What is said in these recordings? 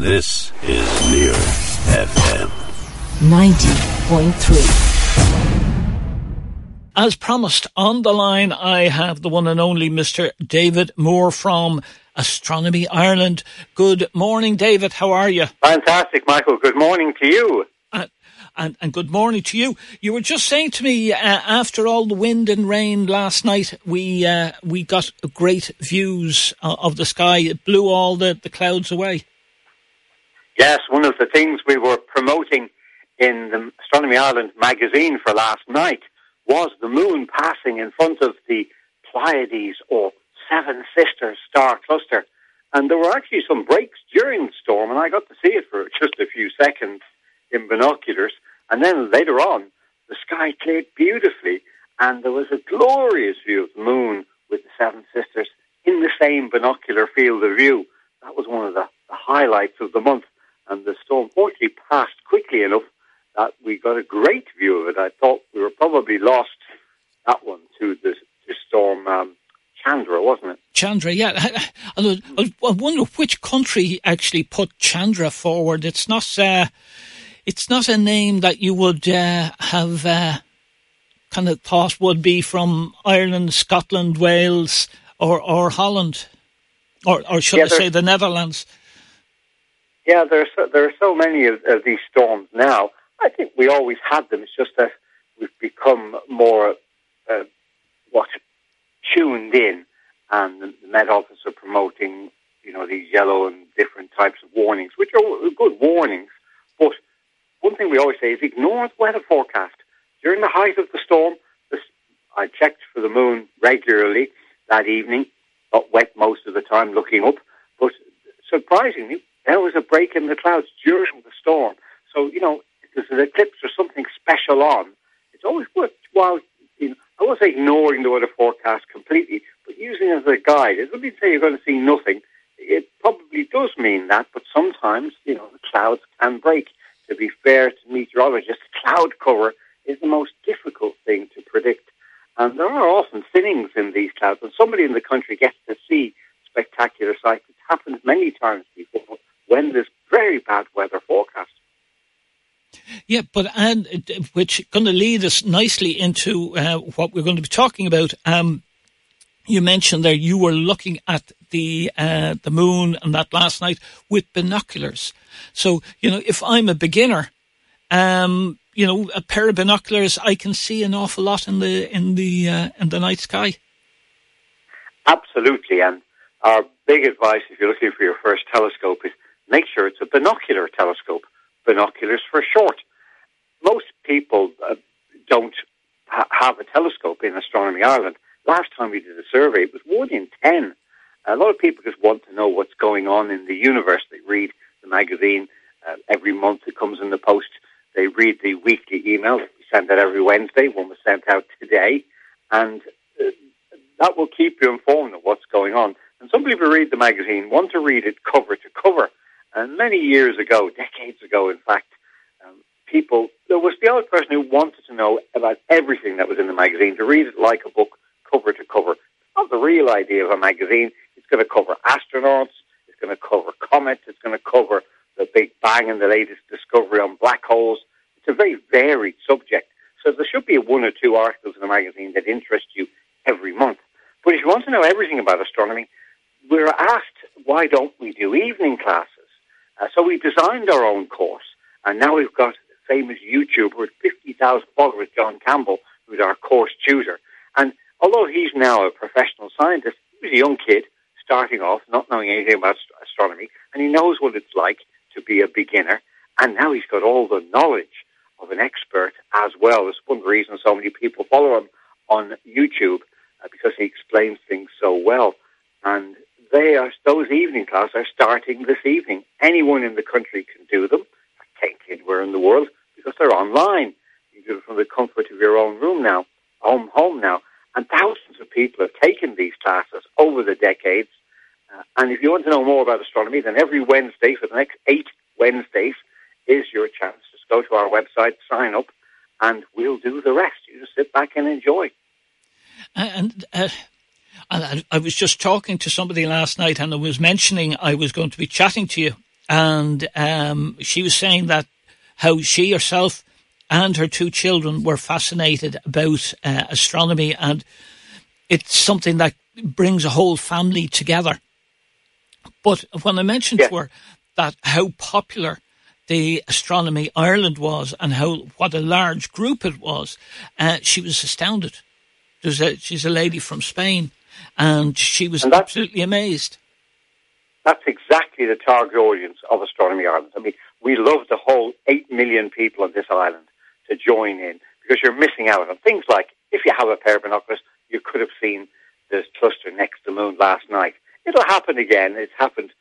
This is Near FM 90.3. As promised, on the line I have the one and only Mr. David Moore from Astronomy Ireland. Good morning, David. How are you? Fantastic, Michael. Good morning to you. And good morning to you. You were just saying to me, after all the wind and rain last night, we got great views of the sky. It blew all the clouds away. Yes, one of the things we were promoting in the Astronomy Ireland magazine for last night was the moon passing in front of the Pleiades or Seven Sisters star cluster. And there were actually some breaks during the storm, and I got to see it for just a few seconds in binoculars. And then later on, the sky cleared beautifully, and there was a glorious view of the moon with the Seven Sisters in the same binocular field of view. That was one of the highlights of the month, and the storm fortunately passed quickly enough that we got a great view of it. I thought we were probably lost that one to the storm Chandra, wasn't it? Chandra, yeah. I wonder which country actually put Chandra forward. It's not a name that you would have kind of thought would be from Ireland, Scotland, Wales, or Holland, or should I say the Netherlands? Yeah, there are so many of these storms now. I think we always had them. It's just that we've become more tuned in, and the Met Office are promoting, these yellow and different types of warnings, which are good warnings. But one thing we always say is ignore the weather forecast. During the height of the storm, I checked for the moon regularly that evening. Got wet most of the time looking up, but surprisingly, there was a break in the clouds during the storm. So, if there's an eclipse or something special on, it's always worthwhile. I won't say ignoring the weather forecast completely, but using it as a guide. It doesn't mean say you're going to see nothing. It probably does mean that, but sometimes, the clouds can break. To be fair to meteorologists, cloud cover is the most difficult thing to predict. And there are often thinnings in these clouds, and somebody in the country gets to see spectacular sights. It's happened many times before when there's very bad weather forecast. Yeah, which is going to lead us nicely into what we're going to be talking about. You mentioned there you were looking at the moon and that last night with binoculars. So, if I'm a beginner, a pair of binoculars, I can see an awful lot in the night sky. Absolutely, and our big advice if you're looking for your first telescope is make sure it's a binocular telescope. Binoculars for short. Most people don't have a telescope in Astronomy Ireland. Last time we did a survey, it was 1 in 10. A lot of people just want to know what's going on in the universe. They read the magazine every month. It comes in the post. They read the weekly email. We send that every Wednesday. One was sent out today. And that will keep you informed of what's going on. And some people read the magazine, want to read it cover to cover. And many years ago, decades ago, in fact, there was the odd person who wanted to know about everything that was in the magazine, to read it like a book, cover to cover. It's not the real idea of a magazine. It's going to cover astronauts, it's going to cover comets, it's going to cover the Big Bang and the latest discovery on black holes. It's a very varied subject. So there should be 1 or 2 articles in the magazine that interest you every month. But if you want to know everything about astronomy, we're asked, why don't we do evening classes? So we designed our own course, and now we've got a famous YouTuber with 50,000 followers, John Campbell, who's our course tutor. And although he's now a professional scientist, he was a young kid starting off, not knowing anything about astronomy, and he knows what it's like to be a beginner. And now he's got all the knowledge of an expert as well. That's one reason so many people follow him on YouTube, because he explains things so well. And those evening classes are starting this evening. Anyone in the country can do them. I can't anywhere in the world, because they're online. You do it from the comfort of your own room now, home now. And thousands of people have taken these classes over the decades. And if you want to know more about astronomy, then every Wednesday for the next 8 Wednesdays is your chance. Just go to our website, sign up, and we'll do the rest. You just sit back and enjoy. And I was just talking to somebody last night, and I was mentioning I was going to be chatting to you and she was saying that how she herself and her two children were fascinated about astronomy, and it's something that brings a whole family together. But when I mentioned to her that how popular the Astronomy Ireland was and what a large group it was, she was astounded. She's a lady from Spain, and she was absolutely amazed. That's exactly the target audience of Astronomy Ireland. I mean, we love the whole 8 million people on this island to join in, because you're missing out on things like, if you have a pair of binoculars, you could have seen this cluster next to the moon last night. It'll happen again. It's happened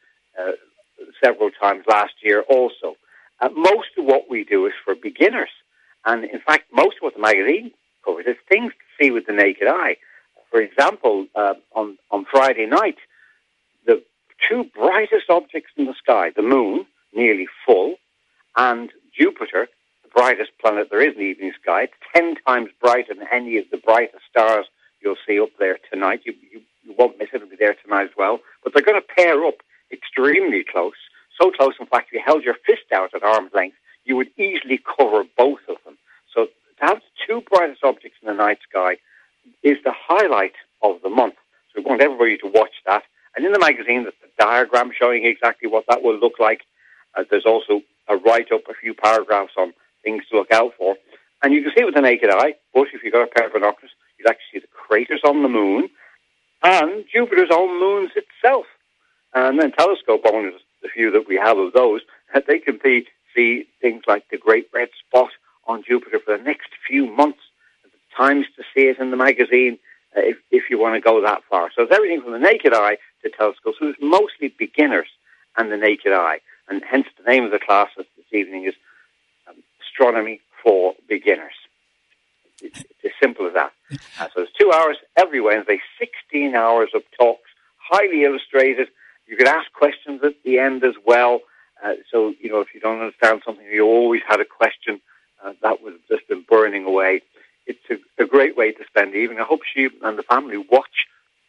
several times last year also. Most of what we do is for beginners. And in fact, most of what the magazine covers is things to see with the naked eye. For example, on Friday night, the two brightest objects in the sky, the moon, nearly full, and Jupiter, the brightest planet there is in the evening sky. It's 10 times brighter than any of the brightest stars you'll see up there tonight. You won't miss it. It'll be there tonight as well. But they're going to pair up extremely close. So close, in fact, if you held your fist out at arm's length, you would easily cover both of them. So to have the two brightest objects in the night sky is the highlight of the month. So we want everybody to watch that. And in the magazine, there's a diagram showing exactly what that will look like. There's also a write-up, a few paragraphs on things to look out for. And you can see it with the naked eye, but if you've got a pair of binoculars, you'd actually see the craters on the moon and Jupiter's own moons itself. And then telescope owners, the few that we have of those, they can see things like the Great Red Spot on Jupiter for the next few months. There's times to see it in the magazine if you want to go that far. So it's everything from the naked eye to telescopes. So it's mostly beginners and the naked eye. And hence the name of the class this evening is Astronomy for Beginners. It's as simple as that. So it's 2 hours every Wednesday, 16 hours of talks, highly illustrated. You could ask questions at the end as well. So, if you don't understand something, you always had a question that was just been burning away. It's a great way to spend the evening. I hope she and the family watch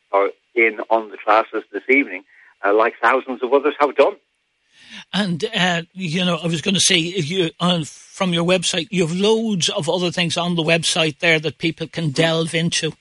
in on the classes this evening, like thousands of others have done. And, I was going to say, from your website, you have loads of other things on the website there that people can delve into.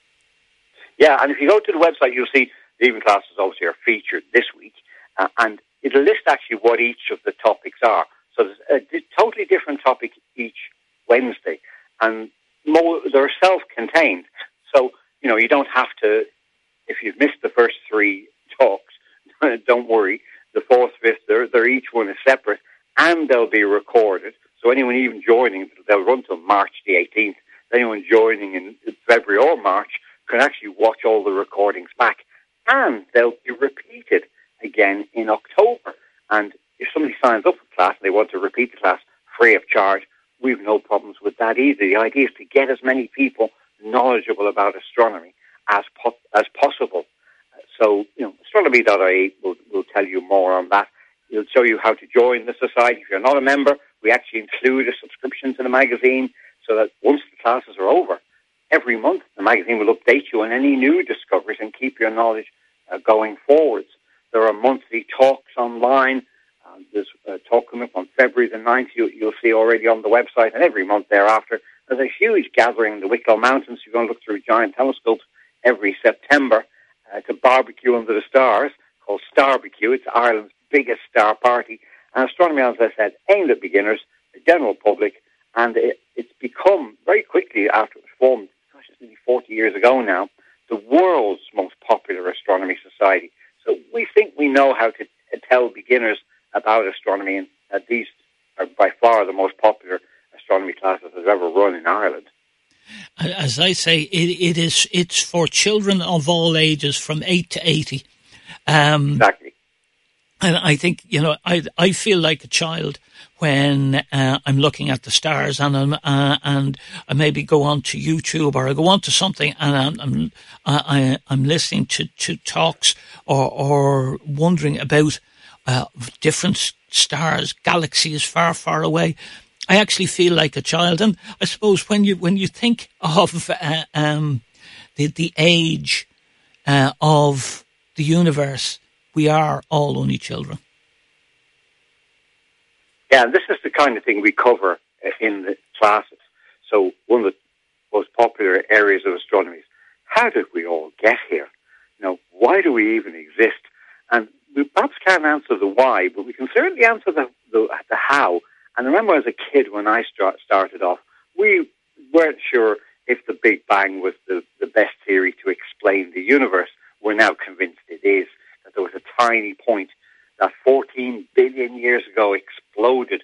Yeah, and if you go to the website, you'll see the evening classes obviously are featured this week, and it'll list actually what each of the topics are. So there's a totally different topic each Wednesday, and they're self-contained. So, you don't have to, if you've missed the first three talks, don't worry. The fourth, fifth, they're each one is separate, and they'll be recorded. So anyone even joining, they'll run till March the 18th. Anyone joining in February or March can actually watch all the recordings back, and they'll be repeated again in October. And if somebody signs up for class and they want to repeat the class free of charge, we've no problems with that either. The idea is to get as many people knowledgeable about astronomy as possible. So, astronomy.ie will tell you more on that. It'll show you how to join the society. If you're not a member, we actually include a subscription to the magazine so that once the classes are over, every month the magazine will update you on any new discoveries and keep your knowledge going forwards. There are monthly talks online. There's a talk coming up on February the 9th you'll see already on the website, and every month thereafter. There's a huge gathering in the Wicklow Mountains. You're going to look through giant telescopes every September to barbecue under the stars, called Starbecue. It's Ireland's biggest star party. And astronomy, as I said, aimed at beginners, the general public, and it's become, very quickly after it was formed, it's nearly 40 years ago now, the world's most popular astronomy society. So we think we know how to tell beginners about astronomy, and these are by far the most popular astronomy classes that have ever run in Ireland. As I say, it's for children of all ages, from 8 to 80. Exactly. And I think, I feel like a child when I'm looking at the stars, and I maybe go on to YouTube or I go on to something and I'm listening to talks or wondering about different stars, galaxies far, far away. I actually feel like a child, and I suppose when you think of the age of the universe, we are all only children. Yeah, and this is the kind of thing we cover in the classes. So one of the most popular areas of astronomy is, how did we all get here? Why do we even exist? And we perhaps can't answer the why, but we can certainly answer the how. And I remember as a kid when I started off, we weren't sure if the Big Bang was the best theory to explain the universe. We're now convinced it is, that there was a tiny point that 14 billion years ago exploded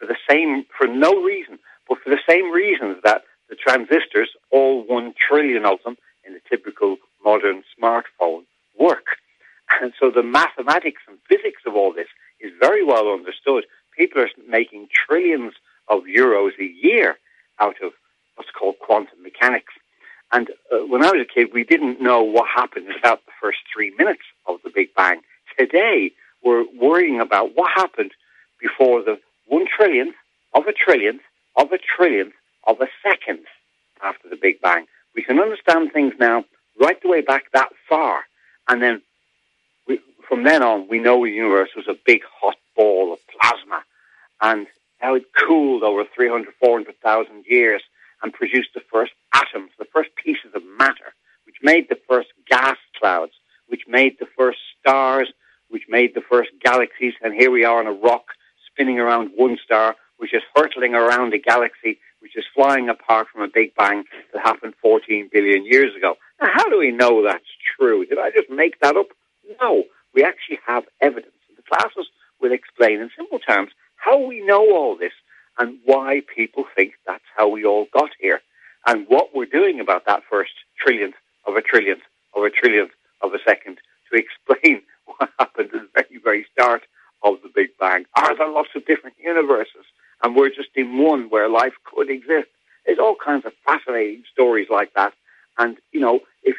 for no reason, but for the same reasons that the transistors, all 1 trillion of them in the typical modern smartphone, work. And so the mathematics and physics of all this is very well understood. People are making trillions of euros a year out of what's called quantum mechanics. And when I was a kid, we didn't know what happened in about the first 3 minutes of the Big Bang. Today, we're worrying about what happened before the 1 trillionth of a trillionth of a trillionth of a second after the Big Bang. We can understand things now right the way back that far. And then from then on, we know the universe was a big hot ball of plasma. And how it cooled over 400,000 years and produced the first atoms, the first pieces of matter, which made the first gas clouds, which made the first stars, which made the first galaxies. And here we are on a rock spinning around one star, which is hurtling around a galaxy, which is flying apart from a Big Bang that happened 14 billion years ago. Now, how do we know that's true? Did I just make that up? No, we actually have evidence. The classes will explain in simple terms how we know all this and why people think that's how we all got here, and what we're doing about that first trillionth of a trillionth of a trillionth of a second to explain what happened at the very, very start of the Big Bang. Are there lots of different universes, and we're just in one where life could exist? There's all kinds of fascinating stories like that. And, if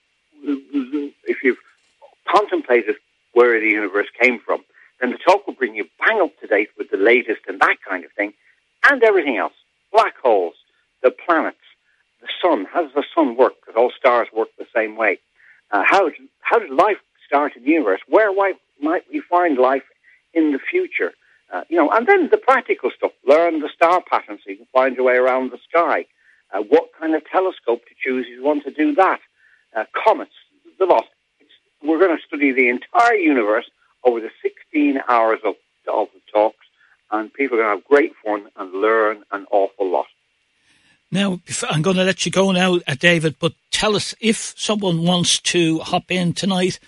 you've contemplated where the universe came from, then the talk will bring you bang up to date with the latest and that kind of thing, and everything else. Black holes, the planets, the sun. How does the sun work? Because all stars work the same way. How did life start in the universe? Where might we find life in the future? And then the practical stuff. Learn the star pattern so you can find your way around the sky. What kind of telescope to choose if you want to do that. Comets, the lot. We're going to study the entire universe over the 16 hours of the talks, and people are going to have great fun and learn an awful lot. Now, I'm going to let you go now, David, but tell us, if someone wants to hop in tonight,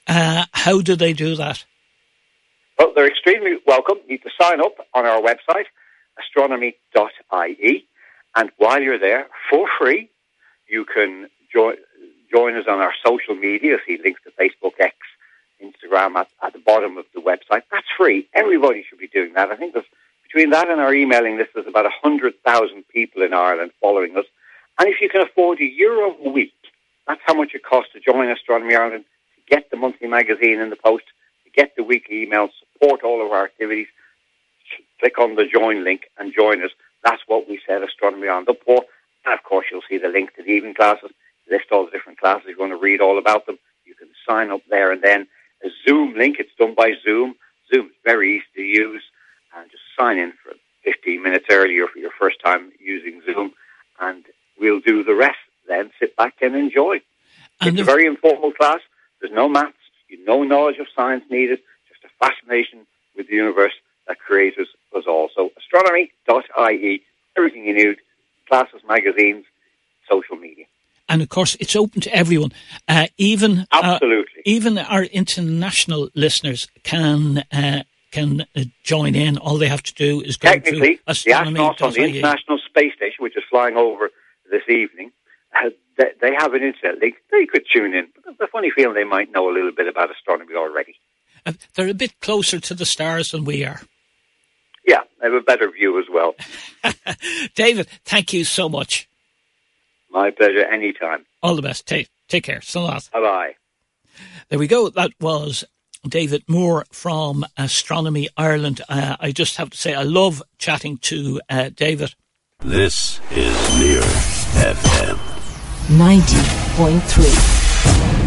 how do they do that? Well, they're extremely welcome. You need to sign up on our website, astronomy.ie, and while you're there, for free, you can join us on our social media. See links to Facebook, X, Instagram at the bottom of the website. That's free. Everybody should be doing that. I think between that and our emailing list, there's about 100,000 people in Ireland following us. And if you can afford €1 a week, that's how much it costs to join Astronomy Ireland, to get the monthly magazine in the post, to get the weekly emails, support all of our activities. Click on the join link and join us. That's what we set Astronomy Ireland up for. And of course, you'll see the link to the evening classes, list all the different classes. If you want to read all about them, you can sign up there. And then a Zoom link, it's done by Zoom. Zoom is very easy to use. And just sign in for 15 minutes earlier for your first time using Zoom. And we'll do the rest then. Sit back and enjoy. And it's a very informal class. There's no maths, no knowledge of science needed, just a fascination with the universe that creates us all. So astronomy.ie, everything you need, classes, magazines, social media. And of course, it's open to everyone. Even our international listeners can join in. All they have to do is go to astronomy.ie. The astronauts on the International Space Station, which is flying over this evening, they have an internet link. They could tune in. But there's a funny feeling they might know a little bit about astronomy already. They're a bit closer to the stars than we are. Yeah, they have a better view as well. David, thank you so much. My pleasure, anytime. All the best. Take care. So long. Bye-bye. There we go. That was David Moore from Astronomy Ireland. I just have to say, I love chatting to David. This is Near FM 90.3.